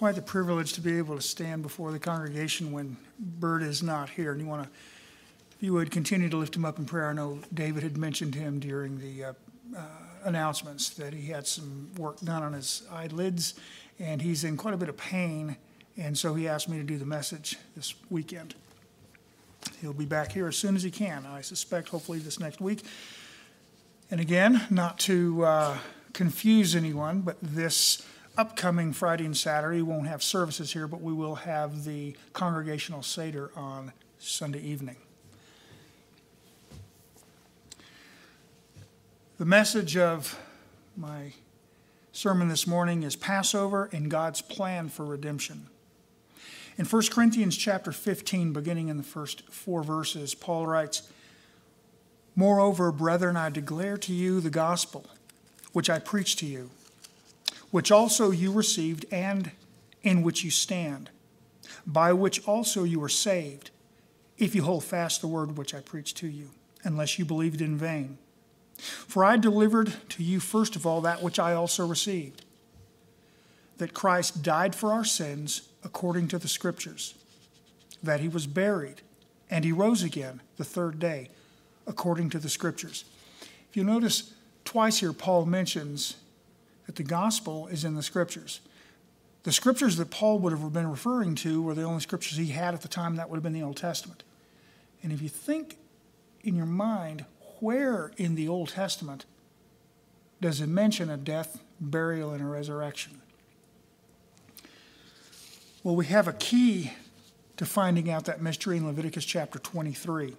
quite the privilege to be able to stand before the congregation when Bert is not here. And if you would continue to lift him up in prayer. I know David had mentioned him during the announcements that he had some work done on his eyelids, and he's in quite a bit of pain, and so he asked me to do the message this weekend. He'll be back here as soon as he can, I suspect, hopefully this next week. And again, not to confuse anyone, but this upcoming Friday and Saturday, we won't have services here, but we will have the Congregational Seder on Sunday evening. The message of my sermon this morning is Passover and God's plan for redemption. In 1 Corinthians chapter 15, beginning in the first 4 verses, Paul writes, "Moreover, brethren, I declare to you the gospel, which I preached to you, which also you received and in which you stand, by which also you are saved, if you hold fast the word which I preached to you, unless you believed in vain. For I delivered to you first of all that which I also received, that Christ died for our sins according to the Scriptures, that he was buried, and he rose again the third day according to the Scriptures." If you notice, twice here Paul mentions that the gospel is in the Scriptures. The Scriptures that Paul would have been referring to were the only Scriptures he had at the time. That would have been the Old Testament. And if you think in your mind, where in the Old Testament does it mention a death, burial, and a resurrection? Well, we have a key to finding out that mystery in Leviticus chapter 23.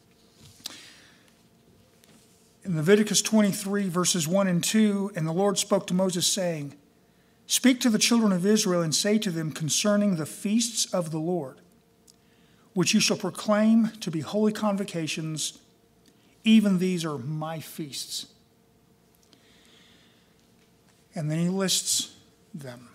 In Leviticus 23, verses 1 and 2, "And the Lord spoke to Moses, saying, Speak to the children of Israel, and say to them concerning the feasts of the Lord, which you shall proclaim to be holy convocations, even these are my feasts." And then he lists them.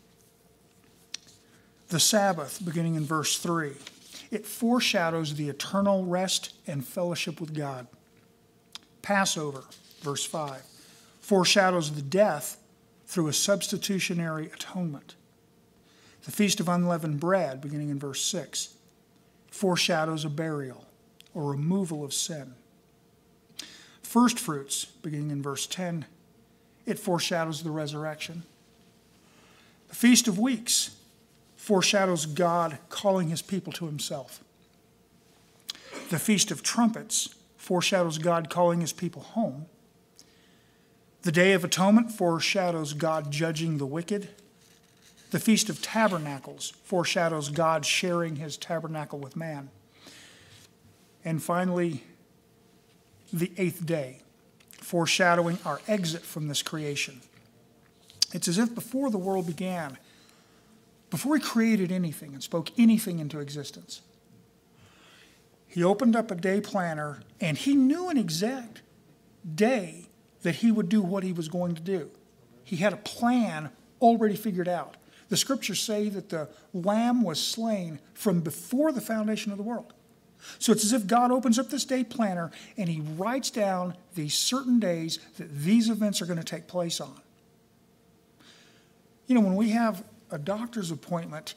The Sabbath, beginning in verse 3, it foreshadows the eternal rest and fellowship with God. Passover, verse 5, foreshadows the death through a substitutionary atonement. The Feast of Unleavened Bread, beginning in verse 6, foreshadows a burial or removal of sin. First fruits, beginning in verse 10, it foreshadows the resurrection. The Feast of Weeks foreshadows God calling his people to himself. The Feast of Trumpets foreshadows God calling his people home. The Day of Atonement foreshadows God judging the wicked. The Feast of Tabernacles foreshadows God sharing his tabernacle with man. And finally, the 8th day, foreshadowing our exit from this creation. It's as if before the world began, before he created anything and spoke anything into existence, he opened up a day planner, and he knew an exact day that he would do what he was going to do. He had a plan already figured out. The Scriptures say that the Lamb was slain from before the foundation of the world. So it's as if God opens up this day planner and he writes down these certain days that these events are going to take place on. You know, when we have a doctor's appointment,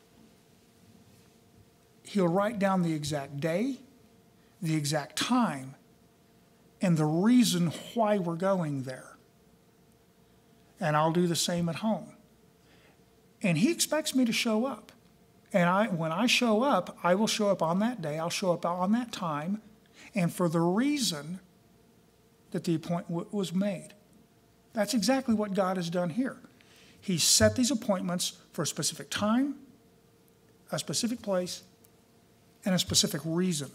he'll write down the exact day, the exact time, and the reason why we're going there. And I'll do the same at home. And he expects me to show up. And when I show up, I will show up on that day. I'll show up on that time, and for the reason that the appointment was made. That's exactly what God has done here. He set these appointments for a specific time, a specific place, and a specific reason.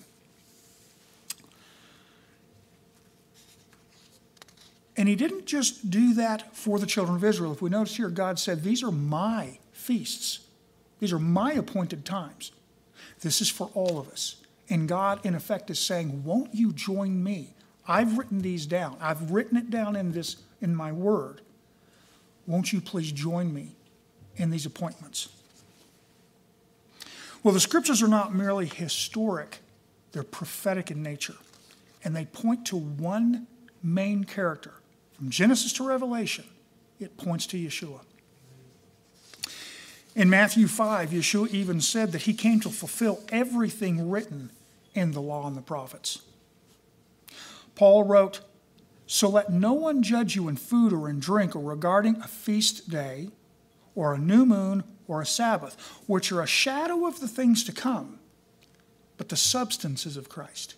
And he didn't just do that for the children of Israel. If we notice here, God said, these are my feasts. These are my appointed times. This is for all of us. And God, in effect, is saying, won't you join me? I've written these down. I've written it down in my word. Won't you please join me in these appointments? Well, the Scriptures are not merely historic. They're prophetic in nature. And they point to one main character. From Genesis to Revelation, it points to Yeshua. In Matthew 5, Yeshua even said that he came to fulfill everything written in the law and the prophets. Paul wrote, "So let no one judge you in food or in drink or regarding a feast day or a new moon or a Sabbath, which are a shadow of the things to come, but the substance is of Christ."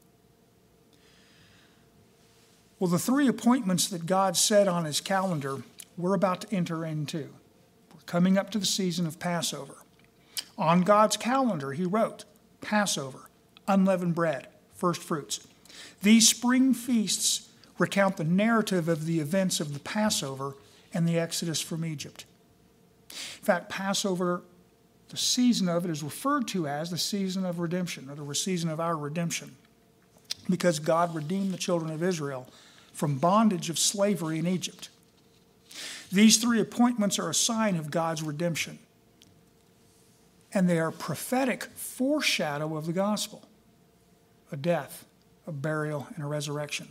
Well, the 3 appointments that God set on his calendar, we're about to enter into. We're coming up to the season of Passover. On God's calendar, he wrote, Passover, unleavened bread, first fruits. These spring feasts recount the narrative of the events of the Passover and the Exodus from Egypt. In fact, Passover, the season of it is referred to as the season of redemption, or the season of our redemption, because God redeemed the children of Israel from bondage of slavery in Egypt. These 3 appointments are a sign of God's redemption, and they are a prophetic foreshadow of the gospel, a death, a burial, and a resurrection.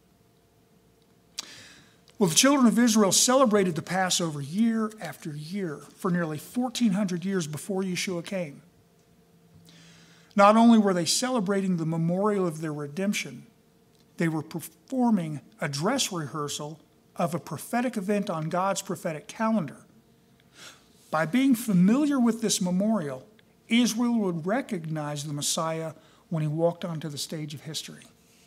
Well, the children of Israel celebrated the Passover year after year for nearly 1,400 years before Yeshua came. Not only were they celebrating the memorial of their redemption, they were performing a dress rehearsal of a prophetic event on God's prophetic calendar. By being familiar with this memorial, Israel would recognize the Messiah when he walked onto the stage of history.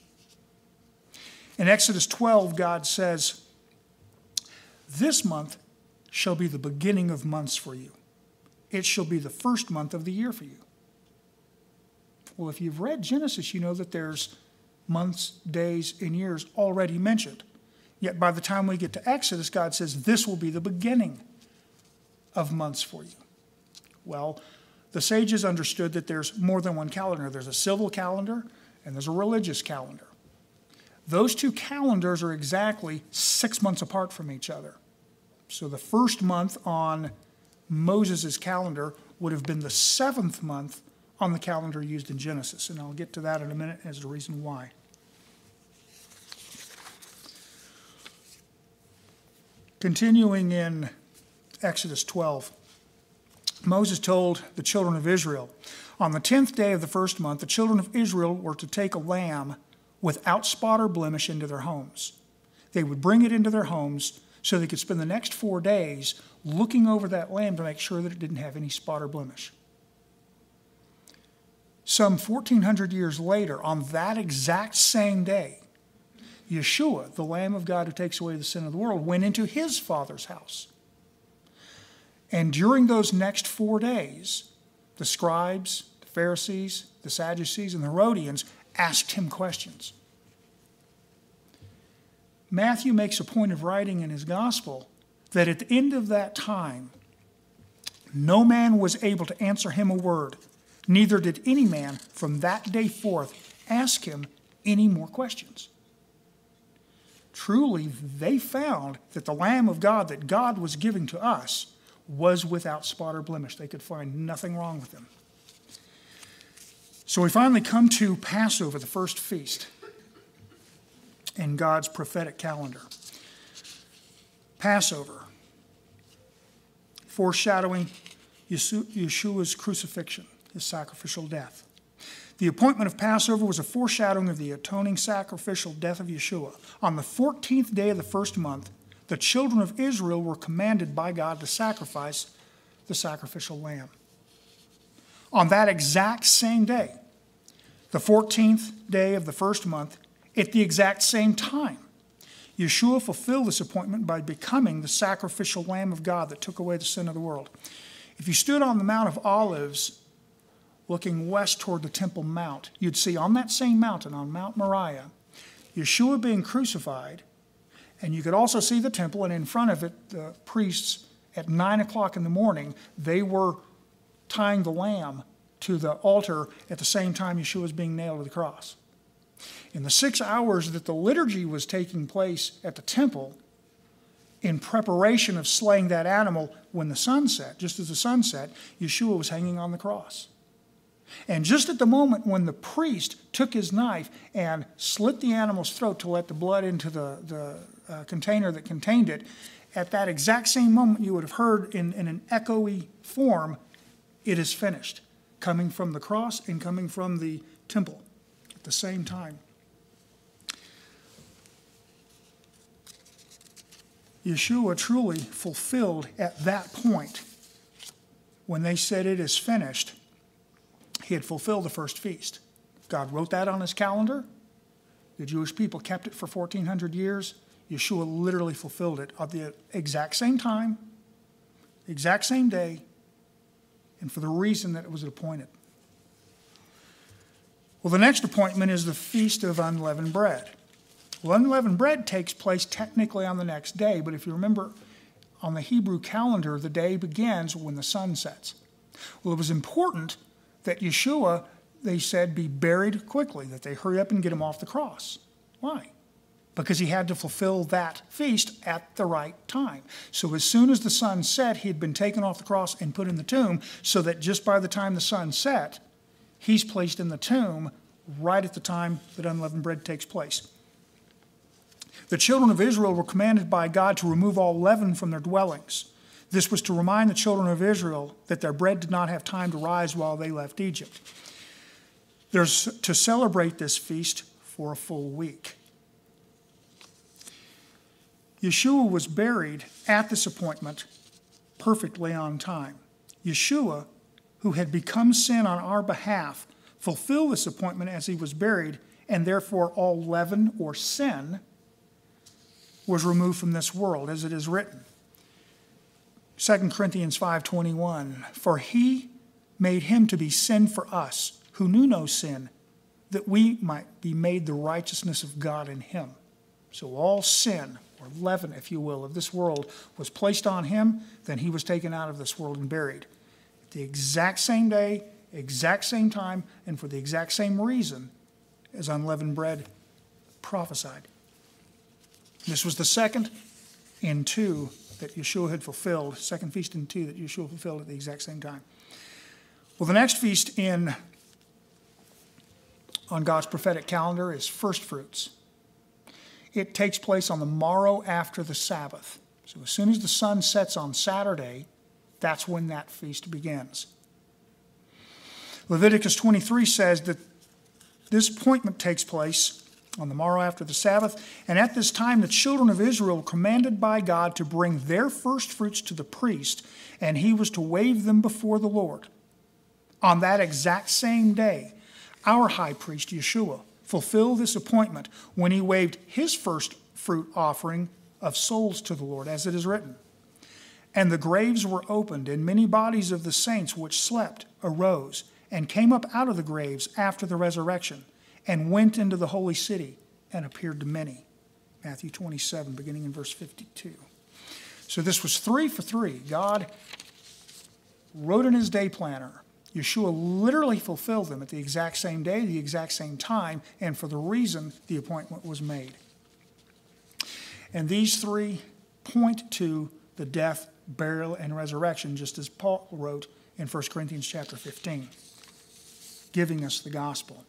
In Exodus 12, God says, "This month shall be the beginning of months for you. It shall be the first month of the year for you." Well, if you've read Genesis, you know that there's months, days, and years already mentioned. Yet by the time we get to Exodus, God says, this will be the beginning of months for you. Well, the sages understood that there's more than one calendar. There's a civil calendar and there's a religious calendar. Those 2 calendars are exactly 6 months apart from each other. So the first month on Moses' calendar would have been the 7th month on the calendar used in Genesis. And I'll get to that in a minute as the reason why. Continuing in Exodus 12, Moses told the children of Israel, on the 10th day of the first month, the children of Israel were to take a lamb without spot or blemish into their homes. They would bring it into their homes so they could spend the next 4 days looking over that lamb to make sure that it didn't have any spot or blemish. Some 1,400 years later, on that exact same day, Yeshua, the Lamb of God who takes away the sin of the world, went into his Father's house. And during those next 4 days, the scribes, the Pharisees, the Sadducees, and the Herodians asked him questions. Matthew makes a point of writing in his gospel that at the end of that time, no man was able to answer him a word, neither did any man from that day forth ask him any more questions. Truly, they found that the Lamb of God that God was giving to us was without spot or blemish. They could find nothing wrong with him. So we finally come to Passover, the first feast in God's prophetic calendar. Passover, foreshadowing Yeshua's crucifixion, his sacrificial death. The appointment of Passover was a foreshadowing of the atoning sacrificial death of Yeshua. On the 14th day of the first month, the children of Israel were commanded by God to sacrifice the sacrificial lamb. On that exact same day, the 14th day of the first month, at the exact same time, Yeshua fulfilled this appointment by becoming the sacrificial Lamb of God that took away the sin of the world. If you stood on the Mount of Olives, looking west toward the Temple Mount, you'd see on that same mountain, on Mount Moriah, Yeshua being crucified, and you could also see the temple, and in front of it, the priests at 9 o'clock in the morning, they were tying the lamb to the altar at the same time Yeshua was being nailed to the cross. In the 6 hours that the liturgy was taking place at the temple, in preparation of slaying that animal, when the sun set, just as the sun set, Yeshua was hanging on the cross. And just at the moment when the priest took his knife and slit the animal's throat to let the blood into the container that contained it, at that exact same moment, you would have heard in an echoey form, "It is finished," coming from the cross and coming from the temple at the same time. Yeshua truly fulfilled at that point, when they said it is finished, he had fulfilled the first feast. God wrote that on his calendar. The Jewish people kept it for 1,400 years. Yeshua literally fulfilled it at the exact same time, the exact same day, and for the reason that it was appointed. Well, the next appointment is the Feast of Unleavened Bread. Well, unleavened bread takes place technically on the next day, but if you remember, on the Hebrew calendar, the day begins when the sun sets. Well, it was important that Yeshua, they said, be buried quickly, that they hurry up and get him off the cross. Why? Because he had to fulfill that feast at the right time. So as soon as the sun set, he had been taken off the cross and put in the tomb, so that just by the time the sun set, he's placed in the tomb right at the time that unleavened bread takes place. The children of Israel were commanded by God to remove all leaven from their dwellings. This was to remind the children of Israel that their bread did not have time to rise while they left Egypt. They're to celebrate this feast for a full week. Yeshua was buried at this appointment perfectly on time. Yeshua, who had become sin on our behalf, fulfilled this appointment as he was buried, and therefore all leaven or sin was removed from this world, as it is written. 2 Corinthians 5:21, "For he made him to be sin for us, who knew no sin, that we might be made the righteousness of God in him." So all sin, or leaven, if you will, of this world was placed on him, then he was taken out of this world and buried. At the exact same day, exact same time, and for the exact same reason as unleavened bread prophesied. This was the second in two that Yeshua had fulfilled, second feast in two that Yeshua fulfilled at the exact same time. Well, the next feast on God's prophetic calendar is first fruits. It takes place on the morrow after the Sabbath. So as soon as the sun sets on Saturday, that's when that feast begins. Leviticus 23 says that this appointment takes place on the morrow after the Sabbath, and at this time the children of Israel were commanded by God to bring their first fruits to the priest, and he was to wave them before the Lord. On that exact same day, our high priest Yeshua fulfilled this appointment when he waved his first fruit offering of souls to the Lord, as it is written. "And the graves were opened, and many bodies of the saints which slept arose, and came up out of the graves after the resurrection, and went into the holy city, and appeared to many." Matthew 27, beginning in verse 52. So this was 3 for 3. God wrote in his day planner. Yeshua literally fulfilled them at the exact same day, the exact same time, and for the reason the appointment was made. And these three point to the death, burial, and resurrection, just as Paul wrote in 1 Corinthians chapter 15, giving us the gospel.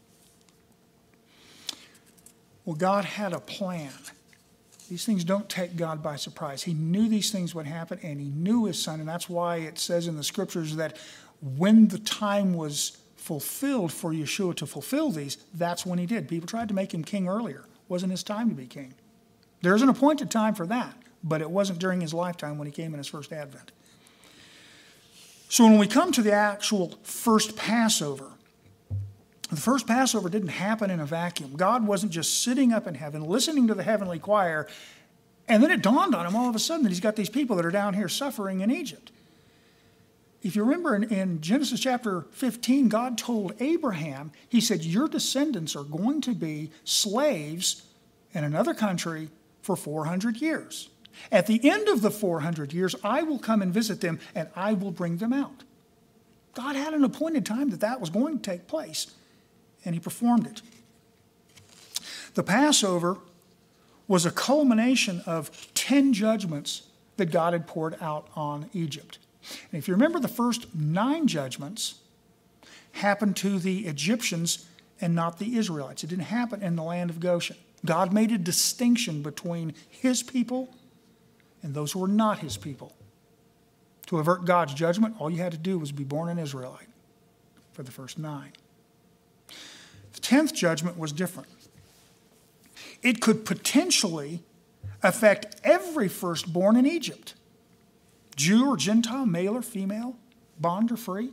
Well, God had a plan. These things don't take God by surprise. He knew these things would happen, and he knew his son, and that's why it says in the scriptures that when the time was fulfilled for Yeshua to fulfill these, that's when he did. People tried to make him king earlier. It wasn't his time to be king. There's an appointed time for that, but it wasn't during his lifetime when he came in his first advent. So when we come to the actual first Passover, the first Passover didn't happen in a vacuum. God wasn't just sitting up in heaven, listening to the heavenly choir, and then it dawned on him all of a sudden that he's got these people that are down here suffering in Egypt. If you remember in Genesis chapter 15, God told Abraham, he said, your descendants are going to be slaves in another country for 400 years. At the end of the 400 years, I will come and visit them, and I will bring them out. God had an appointed time that that was going to take place, and he performed it. The Passover was a culmination of 10 judgments that God had poured out on Egypt. And if you remember, the first 9 judgments happened to the Egyptians and not the Israelites. It didn't happen in the land of Goshen. God made a distinction between his people and those who were not his people. To avert God's judgment, all you had to do was be born an Israelite for the first 9. The 10th judgment was different. It could potentially affect every firstborn in Egypt, Jew or Gentile, male or female, bond or free.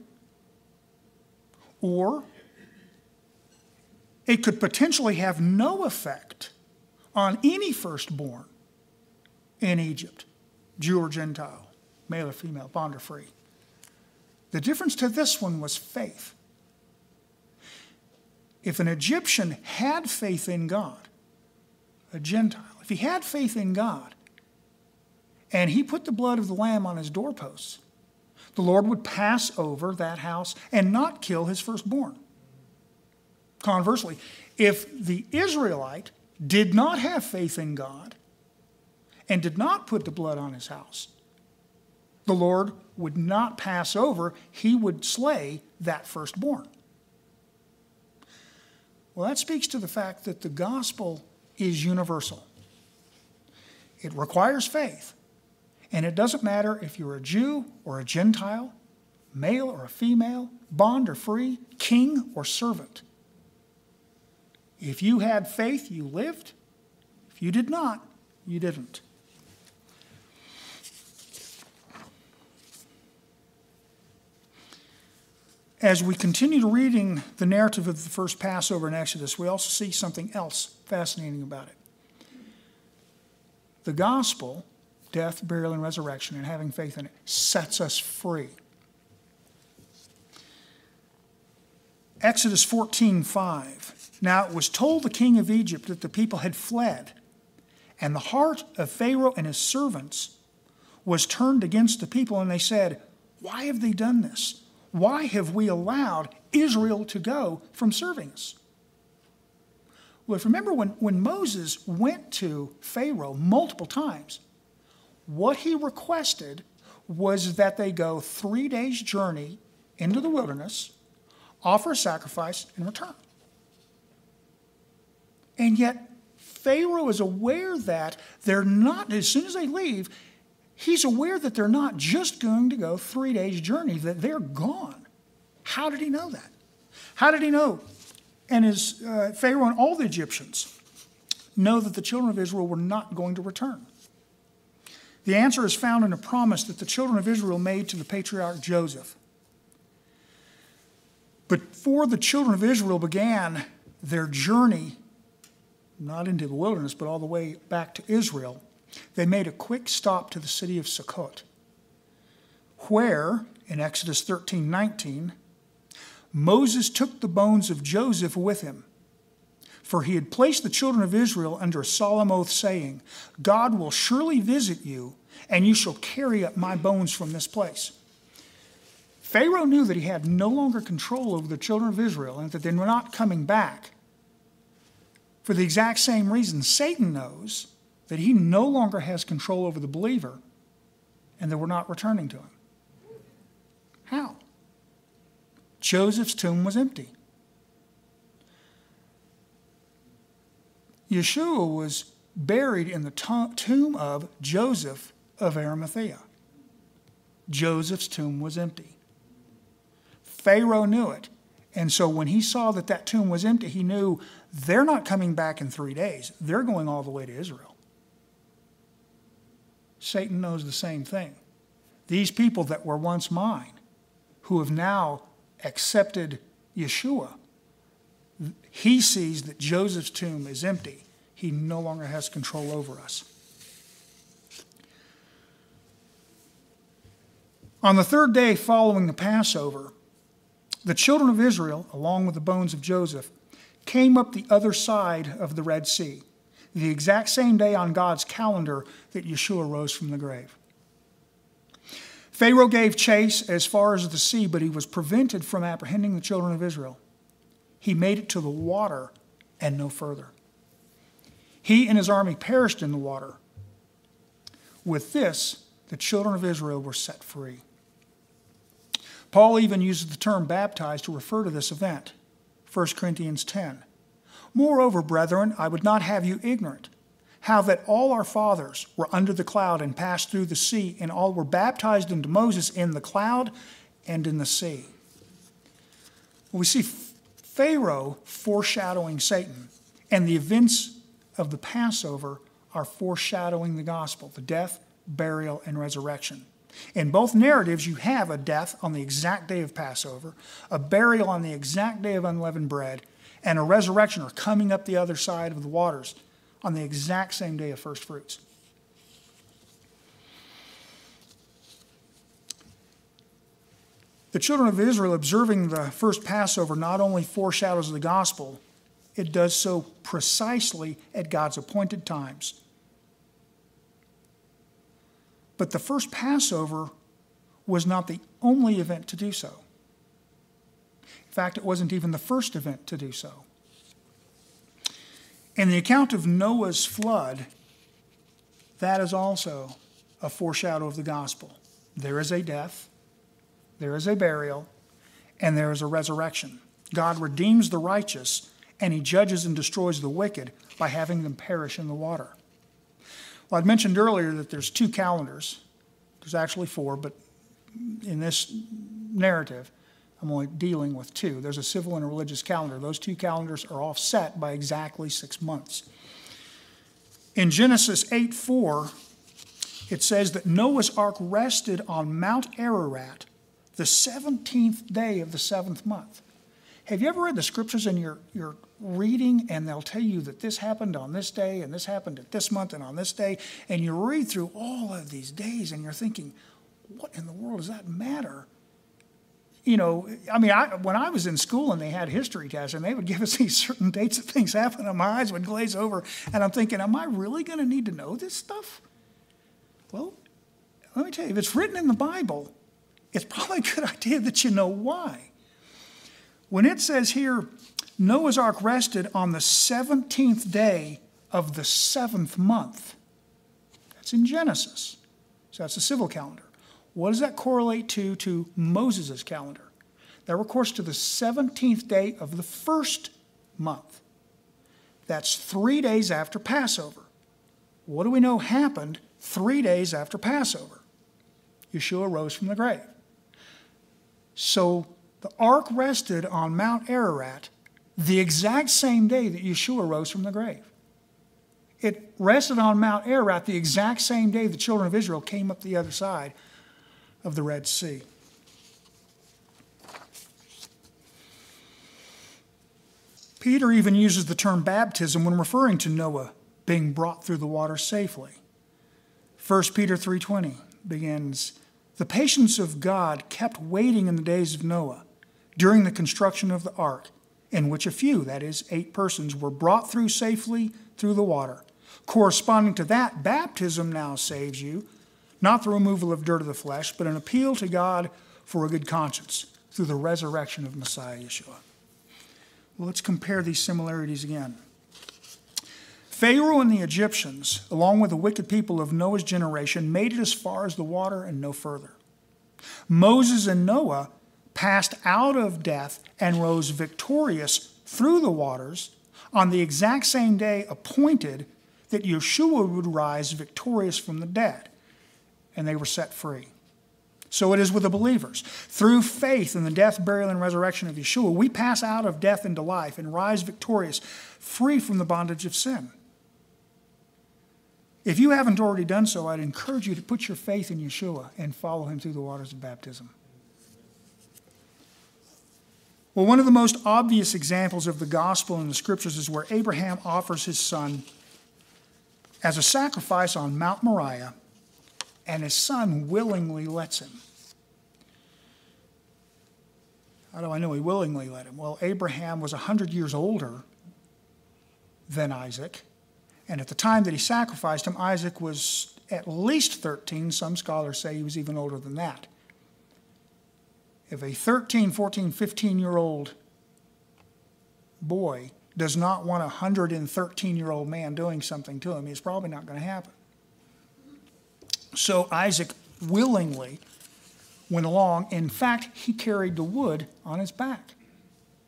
Or it could potentially have no effect on any firstborn in Egypt, Jew or Gentile, male or female, bond or free. The difference to this one was faith. If an Egyptian had faith in God, a Gentile, if he had faith in God, and he put the blood of the lamb on his doorposts, the Lord would pass over that house and not kill his firstborn. Conversely, if the Israelite did not have faith in God and did not put the blood on his house, the Lord would not pass over, he would slay that firstborn. Well, that speaks to the fact that the gospel is universal. It requires faith. And it doesn't matter if you're a Jew or a Gentile, male or a female, bond or free, king or servant. If you had faith, you lived. If you did not, you didn't. As we continue to reading the narrative of the first Passover in Exodus, we also see something else fascinating about it. The gospel, death, burial, and resurrection, and having faith in it, sets us free. Exodus 14:5. Now it was told the king of Egypt that the people had fled, and the heart of Pharaoh and his servants was turned against the people, and they said, "Why have they done this? Why have we allowed Israel to go from serving us?" Well, if you remember when Moses went to Pharaoh multiple times, what he requested was that they go 3 days' journey into the wilderness, offer a sacrifice, and return. And yet, Pharaoh is aware that they're not, as soon as they leave, he's aware that they're not just going to go 3 days' journey, that they're gone. How did he know that? How did he know? And as Pharaoh and all the Egyptians know that the children of Israel were not going to return? The answer is found in a promise that the children of Israel made to the patriarch Joseph. But before the children of Israel began their journey, not into the wilderness, but all the way back to Israel, they made a quick stop to the city of Sukkot, where, in Exodus 13:19, Moses took the bones of Joseph with him, for he had placed the children of Israel under a solemn oath, saying, "God will surely visit you, and you shall carry up my bones from this place." Pharaoh knew that he had no longer control over the children of Israel and that they were not coming back. For the exact same reason, Satan knows that he no longer has control over the believer and that we're not returning to him. How? Joseph's tomb was empty. Yeshua was buried in the tomb of Joseph of Arimathea. Joseph's tomb was empty. Pharaoh knew it. And so when he saw that that tomb was empty, he knew they're not coming back in 3 days. They're going all the way to Israel. Satan knows the same thing. These people that were once mine, who have now accepted Yeshua, he sees that Joseph's tomb is empty. He no longer has control over us. On the 3rd day following the Passover, the children of Israel, along with the bones of Joseph, came up the other side of the Red Sea, the exact same day on God's calendar that Yeshua rose from the grave. Pharaoh gave chase as far as the sea, but he was prevented from apprehending the children of Israel. He made it to the water and no further. He and his army perished in the water. With this, the children of Israel were set free. Paul even uses the term baptized to refer to this event. 1 Corinthians 10. Moreover, brethren, I would not have you ignorant, how that all our fathers were under the cloud and passed through the sea, and all were baptized into Moses in the cloud and in the sea. We see Pharaoh foreshadowing Satan, and the events of the Passover are foreshadowing the gospel, the death, burial, and resurrection. In both narratives, you have a death on the exact day of Passover, a burial on the exact day of unleavened bread, and a resurrection, or coming up the other side of the waters, on the exact same day of first fruits. The children of Israel observing the first Passover not only foreshadows the gospel, it does so precisely at God's appointed times. But the first Passover was not the only event to do so. In fact, it wasn't even the first event to do so. In the account of Noah's flood, that is also a foreshadow of the gospel. There is a death, there is a burial, and there is a resurrection. God redeems the righteous, and he judges and destroys the wicked by having them perish in the water. Well, I'd mentioned earlier that there's 2 calendars. There's actually 4, but in this narrative, I'm only dealing with 2. There's a civil and a religious calendar. Those 2 calendars are offset by exactly 6 months. In Genesis 8:4, it says that Noah's ark rested on Mount Ararat the 17th day of the 7th month. Have you ever read the scriptures and you're reading and they'll tell you that this happened on this day and this happened at this month and on this day, and you read through all of these days and you're thinking, what in the world does that matter? You know, I mean, when I was in school and they had history tests and they would give us these certain dates that things happened, and my eyes would glaze over, and I'm thinking, am I really going to need to know this stuff? Well, let me tell you, if it's written in the Bible, it's probably a good idea that you know why. When it says here, Noah's ark rested on the 17th day of the 7th month, that's in Genesis. So that's the civil calendar. What does that correlate to Moses' calendar? That corresponds to the 17th day of the first month. That's 3 days after Passover. What do we know happened 3 days after Passover? Yeshua rose from the grave. So the ark rested on Mount Ararat the exact same day that Yeshua rose from the grave. It rested on Mount Ararat the exact same day the children of Israel came up the other side of the Red Sea. Peter even uses the term baptism when referring to Noah being brought through the water safely. 1 Peter 3:20 begins, "The patience of God kept waiting in the days of Noah during the construction of the ark, in which a few, that is, 8 persons, were brought through safely through the water. Corresponding to that, baptism now saves you, not the removal of dirt of the flesh, but an appeal to God for a good conscience through the resurrection of Messiah Yeshua." Well, let's compare these similarities again. Pharaoh and the Egyptians, along with the wicked people of Noah's generation, made it as far as the water and no further. Moses and Noah passed out of death and rose victorious through the waters on the exact same day appointed that Yeshua would rise victorious from the dead, and they were set free. So it is with the believers. Through faith in the death, burial, and resurrection of Yeshua, we pass out of death into life and rise victorious, free from the bondage of sin. If you haven't already done so, I'd encourage you to put your faith in Yeshua and follow him through the waters of baptism. Well, one of the most obvious examples of the gospel in the scriptures is where Abraham offers his son as a sacrifice on Mount Moriah, and his son willingly lets him. How do I know he willingly let him? Well, Abraham was 100 years older than Isaac, and at the time that he sacrificed him, Isaac was at least 13. Some scholars say he was even older than that. If a 13, 14, 15-year-old boy does not want a 113-year-old man doing something to him, it's probably not going to happen. So Isaac willingly went along. In fact, he carried the wood on his back.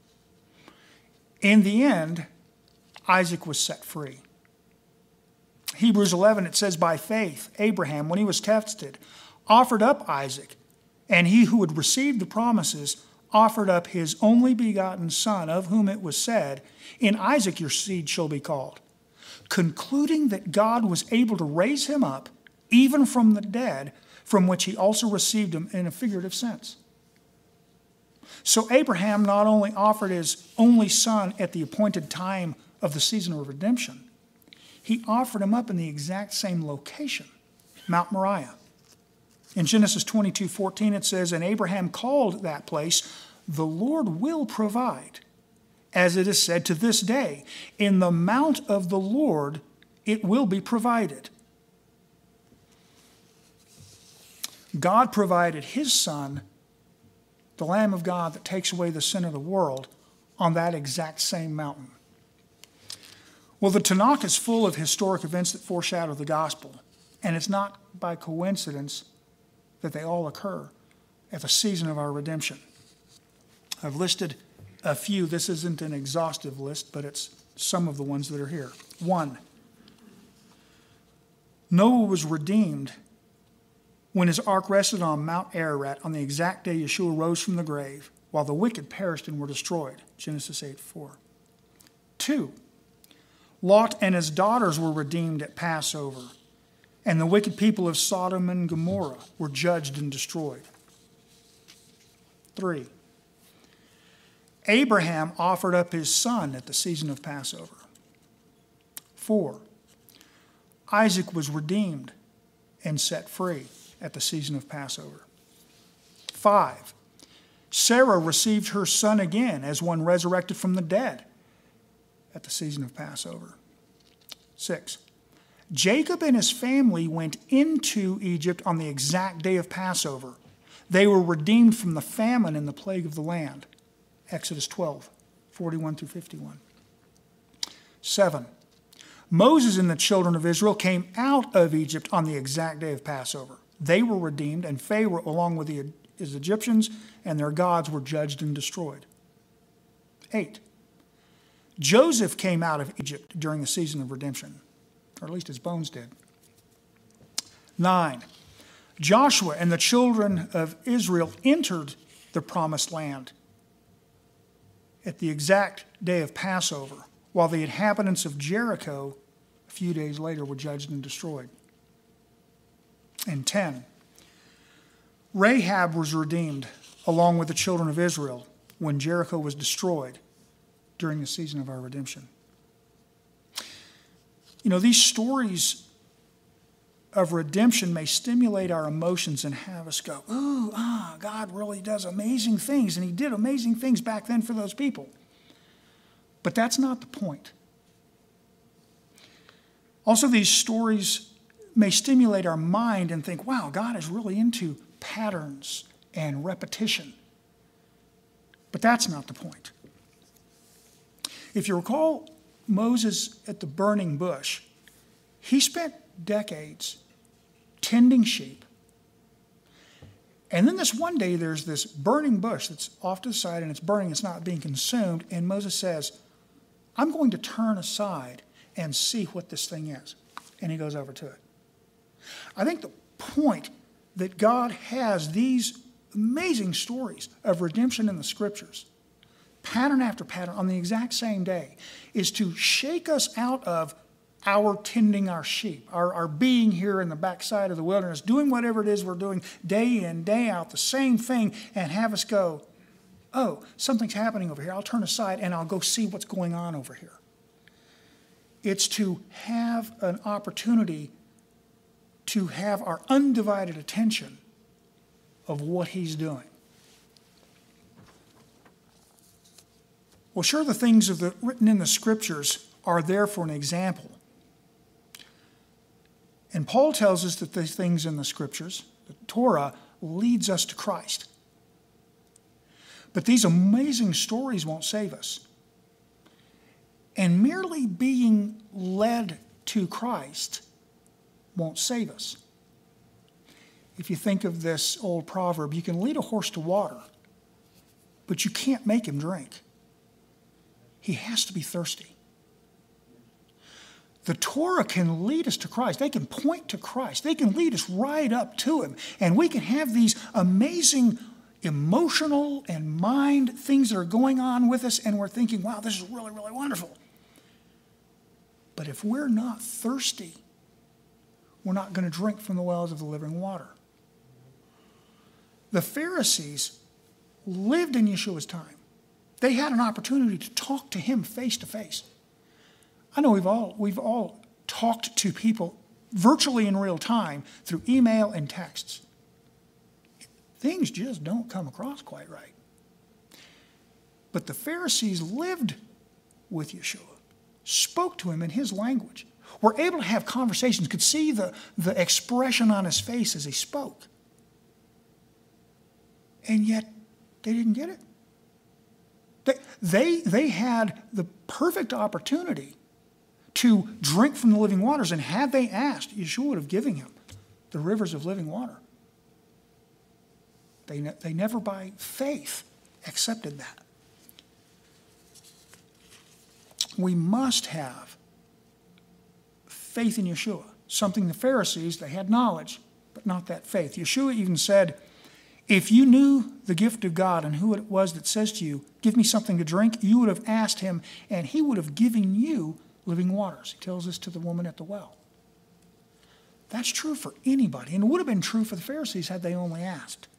In the end, Isaac was set free. Hebrews 11, it says, by faith, Abraham, when he was tested, offered up Isaac, and he who had received the promises offered up his only begotten son, of whom it was said, in Isaac your seed shall be called, concluding that God was able to raise him up, even from the dead, from which he also received him in a figurative sense. So Abraham not only offered his only son at the appointed time of the season of redemption, he offered him up in the exact same location, Mount Moriah. In Genesis 22:14 it says, and Abraham called that place, the Lord will provide. As it is said to this day, in the mount of the Lord it will be provided. God provided his son, the Lamb of God that takes away the sin of the world, on that exact same mountain. Well, the Tanakh is full of historic events that foreshadow the gospel, and it's not by coincidence that they all occur at the season of our redemption. I've listed a few. This isn't an exhaustive list, but it's some of the ones that are here. 1, Noah was redeemed when his ark rested on Mount Ararat on the exact day Yeshua rose from the grave, while the wicked perished and were destroyed. Genesis 8:4. 2, Lot and his daughters were redeemed at Passover, and the wicked people of Sodom and Gomorrah were judged and destroyed. 3, Abraham offered up his son at the season of Passover. 4, Isaac was redeemed and set free at the season of Passover. 5, Sarah received her son again as one resurrected from the dead at the season of Passover. 6, Jacob and his family went into Egypt on the exact day of Passover. They were redeemed from the famine and the plague of the land. Exodus 12:41-51. 7, Moses and the children of Israel came out of Egypt on the exact day of Passover. They were redeemed, and Pharaoh, along with his Egyptians and their gods, were judged and destroyed. 8, Joseph came out of Egypt during the season of redemption, or at least his bones did. 9, Joshua and the children of Israel entered the promised land at the exact day of Passover, while the inhabitants of Jericho, a few days later, were judged and destroyed. And 10, Rahab was redeemed along with the children of Israel when Jericho was destroyed during the season of our redemption. You know, these stories of redemption may stimulate our emotions and have us go, ooh, God really does amazing things, and he did amazing things back then for those people. But that's not the point. Also, these stories may stimulate our mind and think, wow, God is really into patterns and repetition. But that's not the point. If you recall Moses at the burning bush, he spent decades tending sheep. And then this one day there's this burning bush that's off to the side and it's burning, it's not being consumed. And Moses says, I'm going to turn aside and see what this thing is. And he goes over to it. I think the point that God has these amazing stories of redemption in the scriptures, pattern after pattern on the exact same day, is to shake us out of our tending our sheep, our being here in the backside of the wilderness, doing whatever it is we're doing day in, day out, the same thing, and have us go, oh, something's happening over here. I'll turn aside and I'll go see what's going on over here. It's to have an opportunity to have our undivided attention of what he's doing. Well, sure, the things written in the scriptures are there for an example. And Paul tells us that the things in the scriptures, the Torah, leads us to Christ. But these amazing stories won't save us. And merely being led to Christ won't save us. If you think of this old proverb, you can lead a horse to water, but you can't make him drink. He has to be thirsty. The Torah can lead us to Christ. They can point to Christ. They can lead us right up to him. And we can have these amazing emotional and mind things that are going on with us, and we're thinking, wow, this is really, really wonderful. But if we're not thirsty, we're not going to drink from the wells of the living water. The Pharisees lived in Yeshua's time. They had an opportunity to talk to him face to face. I know we've all talked to people virtually in real time through email and texts. Things just don't come across quite right. But the Pharisees lived with Yeshua, spoke to him in his language, were able to have conversations, could see the expression on his face as he spoke. And yet, they didn't get it. They had the perfect opportunity to drink from the living waters, and had they asked, Yeshua would have given him the rivers of living water. They never by faith accepted that. We must have faith in Yeshua, something the Pharisees, they had knowledge, but not that faith. Yeshua even said, if you knew the gift of God and who it was that says to you, give me something to drink, you would have asked him, and he would have given you living waters. He tells this to the woman at the well. That's true for anybody, and it would have been true for the Pharisees had they only asked.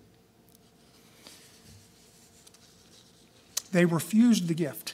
They refused the gift.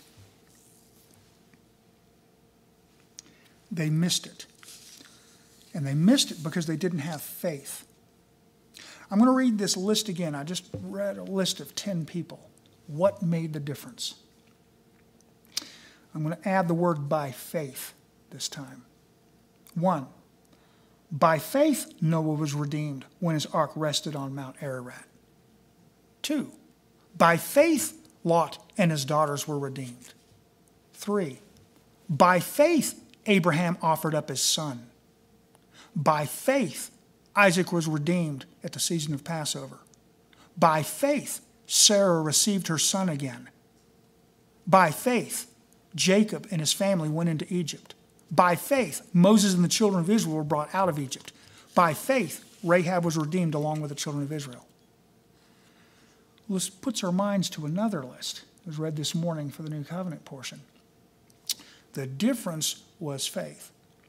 They missed it. And they missed it because they didn't have faith. I'm going to read this list again. I just read a list of 10 people. What made the difference? I'm going to add the word by faith this time. 1, by faith Noah was redeemed when his ark rested on Mount Ararat. 2, by faith Lot and his daughters were redeemed. 3, by faith Abraham offered up his son. By faith Isaac was redeemed at the season of Passover. By faith Sarah received her son again. By faith Jacob and his family went into Egypt. By faith Moses and the children of Israel were brought out of Egypt. By faith Rahab was redeemed along with the children of Israel. This puts our minds to another list. It was read this morning for the New Covenant portion. The difference was faith.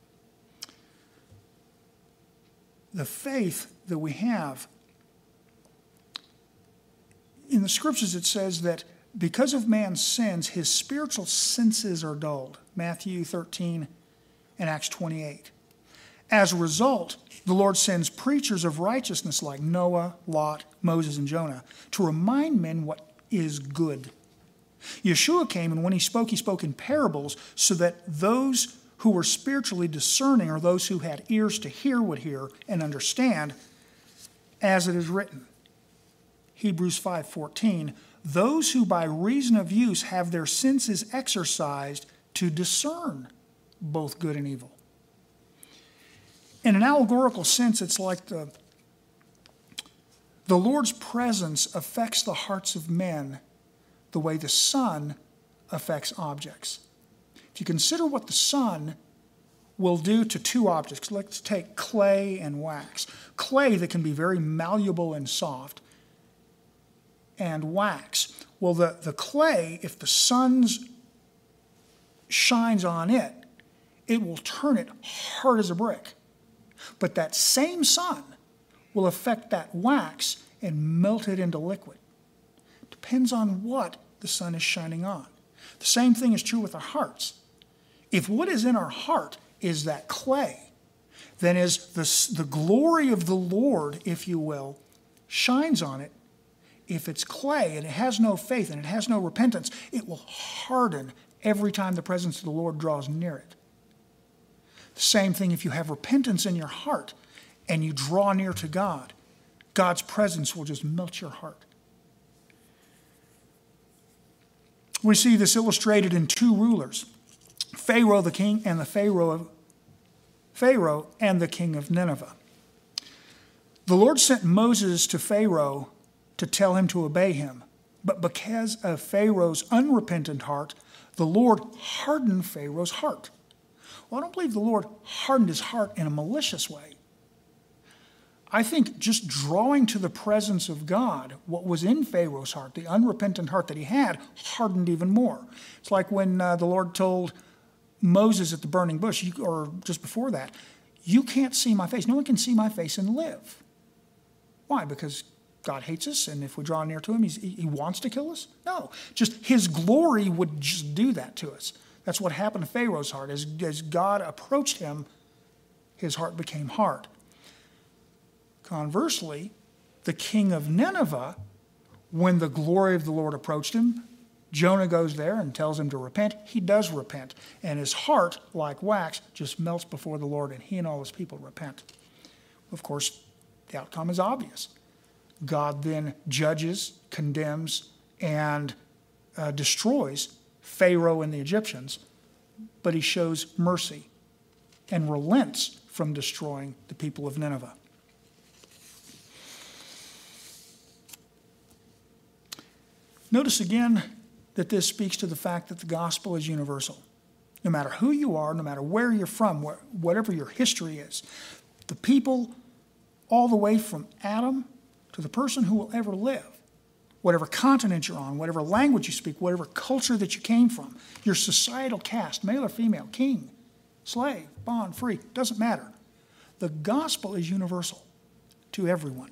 The faith that we have. In the scriptures it says that because of man's sins, his spiritual senses are dulled. Matthew 13 and Acts 28. As a result, the Lord sends preachers of righteousness like Noah, Lot, Moses, and Jonah to remind men what is good. Yeshua came, and when he spoke in parables so that those who were spiritually discerning, or those who had ears to hear, would hear and understand, as it is written. Hebrews 5:14, those who by reason of use have their senses exercised to discern both good and evil. In an allegorical sense, it's like the Lord's presence affects the hearts of men the way the sun affects objects. If you consider what the sun will do to two objects, let's take clay and wax. Clay that can be very malleable and soft, and wax. Well, the clay, if the sun shines on it, it will turn it hard as a brick. But that same sun will affect that wax and melt it into liquid. Depends on what the sun is shining on. The same thing is true with our hearts. If what is in our heart is that clay, then as the glory of the Lord, if you will, shines on it, if it's clay and it has no faith and it has no repentance, it will harden every time the presence of the Lord draws near it. The same thing if you have repentance in your heart and you draw near to God, God's presence will just melt your heart. We see this illustrated in two rulers, Pharaoh the king and the Pharaoh and the king of Nineveh. The Lord sent Moses to Pharaoh to tell him to obey him, but because of Pharaoh's unrepentant heart, the Lord hardened Pharaoh's heart. Well, I don't believe the Lord hardened his heart in a malicious way. I think just drawing to the presence of God what was in Pharaoh's heart, the unrepentant heart that he had, hardened even more. It's like when the Lord told Moses at the burning bush, or just before that, you can't see my face. No one can see my face and live. Why? Because God hates us, and if we draw near to him, he wants to kill us? No. Just his glory would just do that to us. That's what happened to Pharaoh's heart. As God approached him, his heart became hard. Conversely, the king of Nineveh, when the glory of the Lord approached him, Jonah goes there and tells him to repent. He does repent. And his heart, like wax, just melts before the Lord, and he and all his people repent. Of course, the outcome is obvious. God then judges, condemns, and destroys Pharaoh and the Egyptians, but he shows mercy and relents from destroying the people of Nineveh. Notice again that this speaks to the fact that the gospel is universal. No matter who you are, no matter where you're from, whatever your history is, the people all the way from Adam to the person who will ever live, whatever continent you're on, whatever language you speak, whatever culture that you came from, your societal caste, male or female, king, slave, bond, free, doesn't matter. The gospel is universal to everyone.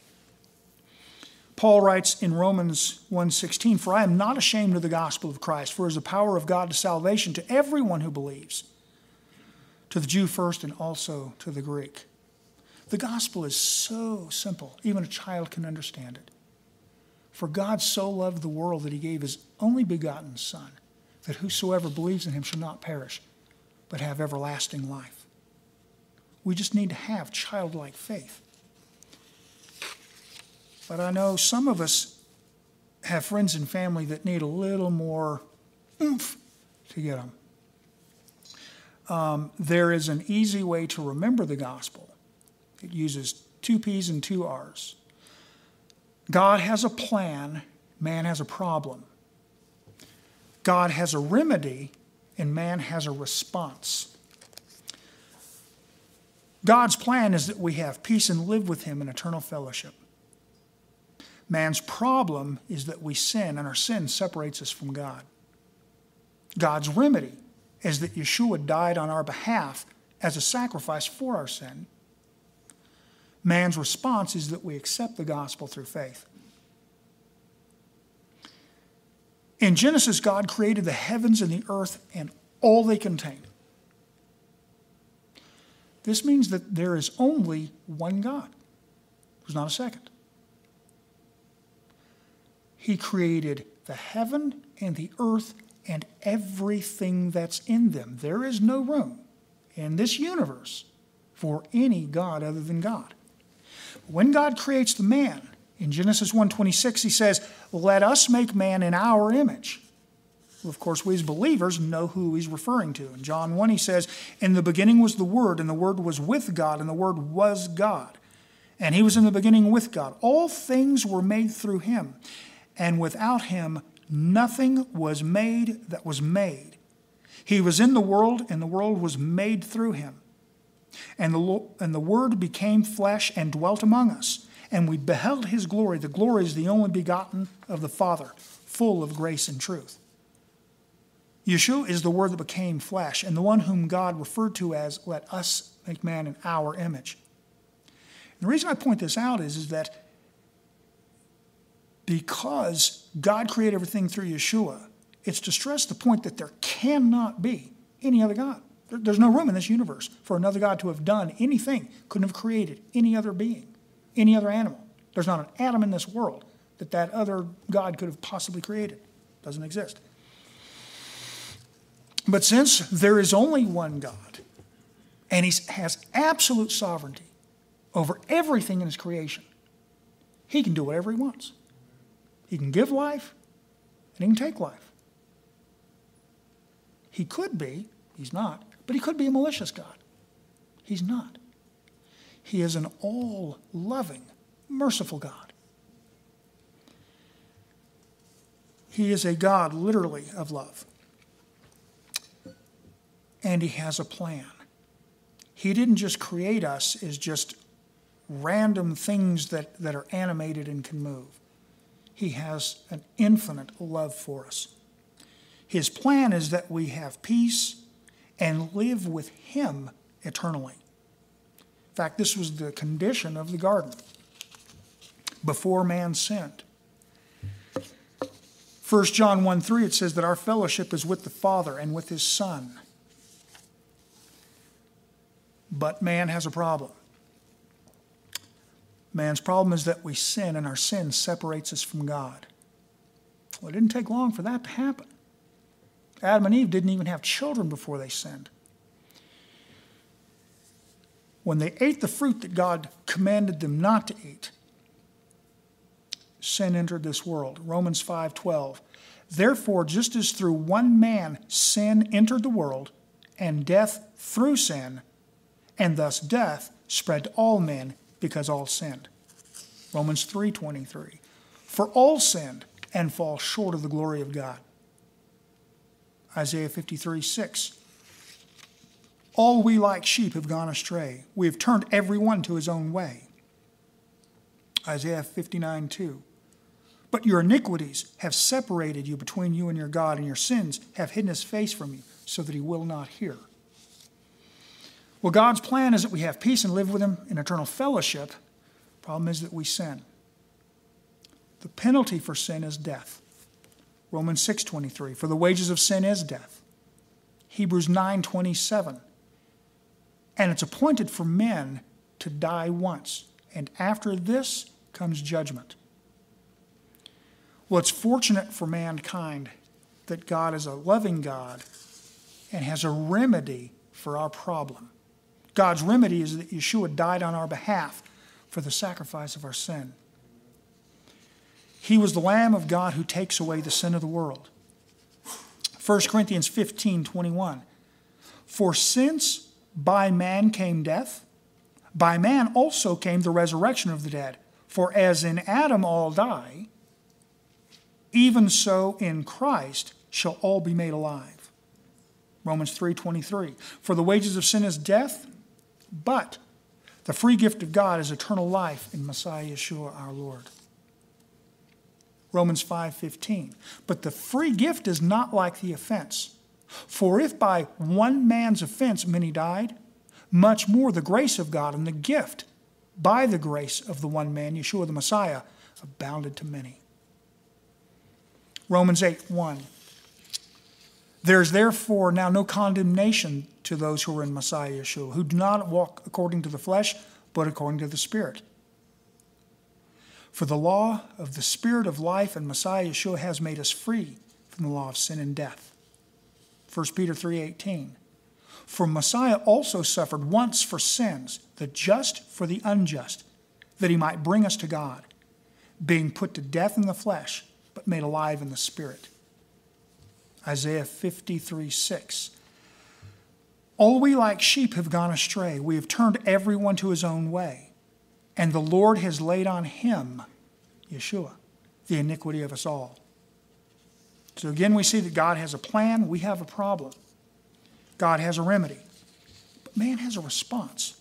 Paul writes in Romans 1:16, "For I am not ashamed of the gospel of Christ, for it is the power of God to salvation to everyone who believes, to the Jew first and also to the Greek." The gospel is so simple, even a child can understand it. For God so loved the world that he gave his only begotten Son, that whosoever believes in him shall not perish, but have everlasting life. We just need to have childlike faith. But I know some of us have friends and family that need a little more oomph to get them. There is an easy way to remember the gospel. It uses 2 P's and 2 R's. God has a plan, man has a problem. God has a remedy, and man has a response. God's plan is that we have peace and live with him in eternal fellowship. Man's problem is that we sin, and our sin separates us from God. God's remedy is that Yeshua died on our behalf as a sacrifice for our sin. Man's response is that we accept the gospel through faith. In Genesis, God created the heavens and the earth and all they contain. This means that there is only one God. There's not a second. He created the heaven and the earth and everything that's in them. There is no room in this universe for any God other than God. When God creates the man, in Genesis 1:26, he says, "Let us make man in our image." Well, of course, we as believers know who he's referring to. In John 1, he says, "In the beginning was the Word, and the Word was with God, and the Word was God. And he was in the beginning with God. All things were made through him. And without him, nothing was made that was made. He was in the world, and the world was made through him. And the Word became flesh and dwelt among us. And we beheld his glory. The glory is the only begotten of the Father, full of grace and truth." Yeshua is the Word that became flesh, and the one whom God referred to as, "Let us make man in our image." And the reason I point this out is that because God created everything through Yeshua, it's to stress the point that there cannot be any other God. There's no room in this universe for another God to have done anything, couldn't have created any other being, any other animal. There's not an atom in this world that other God could have possibly created. Doesn't exist. But since there is only one God, and he has absolute sovereignty over everything in his creation, he can do whatever he wants. He can give life, and he can take life. He could be, he's not, but he could be a malicious God. He's not. He is an all-loving, merciful God. He is a God, literally, of love. and he has a plan. He didn't just create us as just random things that are animated and can move. He has an infinite love for us. His plan is that we have peace and live with him eternally. In fact, this was the condition of the garden before man sinned. 1 John 1:3, it says that our fellowship is with the Father and with his Son. But man has a problem. Man's problem is that we sin, and our sin separates us from God. Well, it didn't take long for that to happen. Adam and Eve didn't even have children before they sinned. When they ate the fruit that God commanded them not to eat, sin entered this world. Romans 5:12. Therefore, just as through one man sin entered the world, and death through sin, and thus death spread to all men because all sinned. Romans 3:23. For all sinned and fall short of the glory of God. Isaiah 53:6. All we like sheep have gone astray. We have turned every one to his own way. Isaiah 59:2. But your iniquities have separated you between you and your God, and your sins have hidden his face from you so that he will not hear. Well, God's plan is that we have peace and live with him in eternal fellowship. Problem is that we sin. The penalty for sin is death. Romans 6:23. For the wages of sin is death. Hebrews 9:27. And it's appointed for men to die once, and after this comes judgment. Well, it's fortunate for mankind that God is a loving God and has a remedy for our problem. God's remedy is that Yeshua died on our behalf for the sacrifice of our sin. He was the Lamb of God who takes away the sin of the world. 1 Corinthians 15:21. For since by man came death, by man also came the resurrection of the dead. For as in Adam all die, even so in Christ shall all be made alive. Romans 3:23. For the wages of sin is death, but the free gift of God is eternal life in Messiah Yeshua our Lord. Romans 5:15. But the free gift is not like the offense. For if by one man's offense many died, much more the grace of God and the gift by the grace of the one man, Yeshua the Messiah, abounded to many. Romans 8:1. There is therefore now no condemnation to those who are in Messiah Yeshua, who do not walk according to the flesh, but according to the Spirit. For the law of the Spirit of life in Messiah Yeshua has made us free from the law of sin and death. 1 Peter 3:18. For Messiah also suffered once for sins, the just for the unjust, that he might bring us to God, being put to death in the flesh, but made alive in the Spirit. Isaiah 53:6. All we like sheep have gone astray. We have turned everyone to his own way. And the Lord has laid on him, Yeshua, the iniquity of us all. So again, we see that God has a plan. We have a problem. God has a remedy. But man has a response.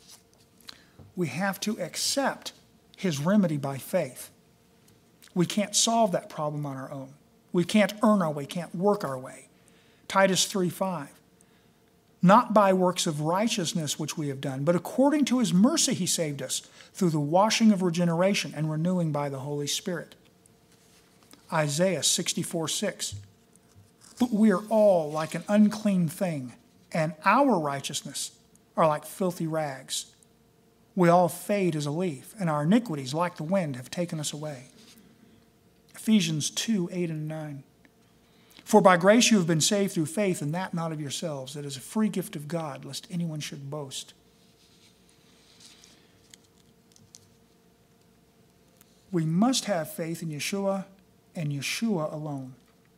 We have to accept his remedy by faith. We can't solve that problem on our own. We can't earn our way, can't work our way. Titus 3:5. Not by works of righteousness which we have done, but according to his mercy he saved us, through the washing of regeneration and renewing by the Holy Spirit. Isaiah 64:6. But we are all like an unclean thing, and our righteousness are like filthy rags. We all fade as a leaf, and our iniquities, like the wind, have taken us away. Ephesians 2:8 and 9. For by grace you have been saved through faith, and that not of yourselves. That is a free gift of God, lest anyone should boast. We must have faith in Yeshua and Yeshua alone.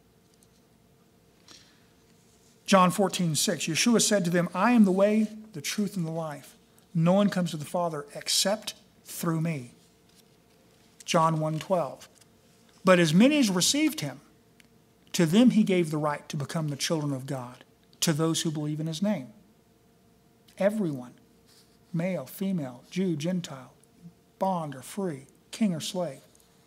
John 14:6. Yeshua said to them, I am the way, the truth, and the life. No one comes to the Father except through me. John 1:12. But as many as received him, to them he gave the right to become the children of God, to those who believe in his name. Everyone, male, female, Jew, Gentile, bond or free, king or slave.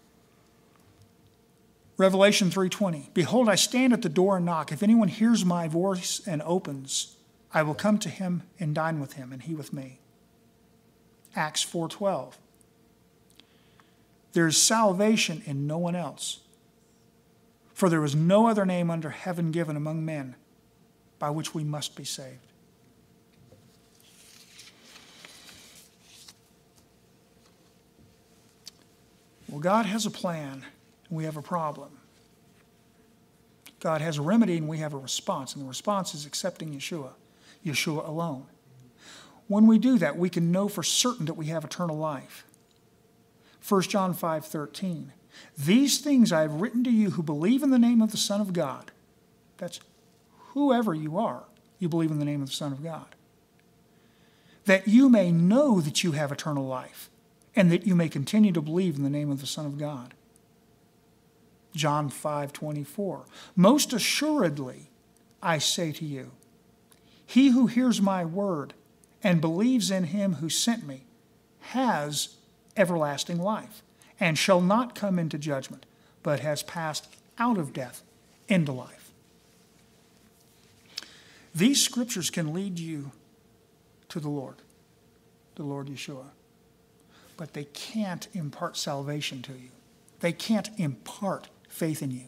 Revelation 3:20, behold, I stand at the door and knock. If anyone hears my voice and opens, I will come to him and dine with him, and he with me. Acts 4:12, there is salvation in no one else, for there is no other name under heaven given among men by which we must be saved. Well, God has a plan, and we have a problem. God has a remedy, and we have a response, and the response is accepting Yeshua alone. When we do that, we can know for certain that we have eternal life. 1 John 5:13, these things I have written to you who believe in the name of the Son of God. That's whoever you are, you believe in the name of the Son of God. That you may know that you have eternal life, and that you may continue to believe in the name of the Son of God. John 5:24, most assuredly I say to you, he who hears my word and believes in him who sent me has everlasting life, and shall not come into judgment, but has passed out of death into life. These scriptures can lead you to the Lord Yeshua, but they can't impart salvation to you. They can't impart faith in you.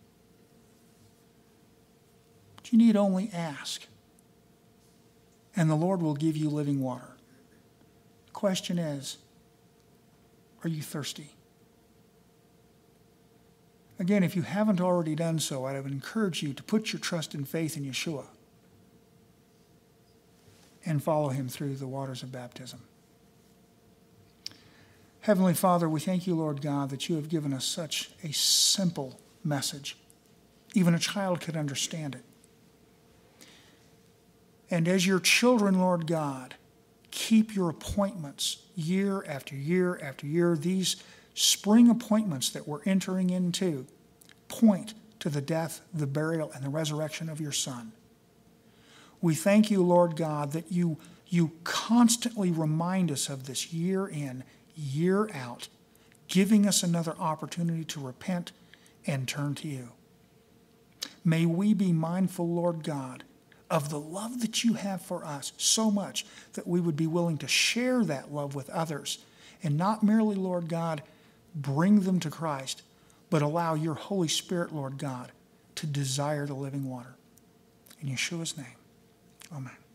But you need only ask, and the Lord will give you living water. The question is, are you thirsty? Again, if you haven't already done so, I would encourage you to put your trust and faith in Yeshua and follow him through the waters of baptism. Heavenly Father, we thank you, Lord God, that you have given us such a simple message. Even a child could understand it. And as your children, Lord God, keep your appointments year after year after year, these spring appointments that we're entering into point to the death, the burial, and the resurrection of your Son. We thank you, Lord God, that you constantly remind us of this year in, year out, giving us another opportunity to repent and turn to you. May we be mindful, Lord God, of the love that you have for us so much that we would be willing to share that love with others and not merely, Lord God, bring them to Christ, but allow your Holy Spirit, Lord God, to desire the living water. In Yeshua's name, amen.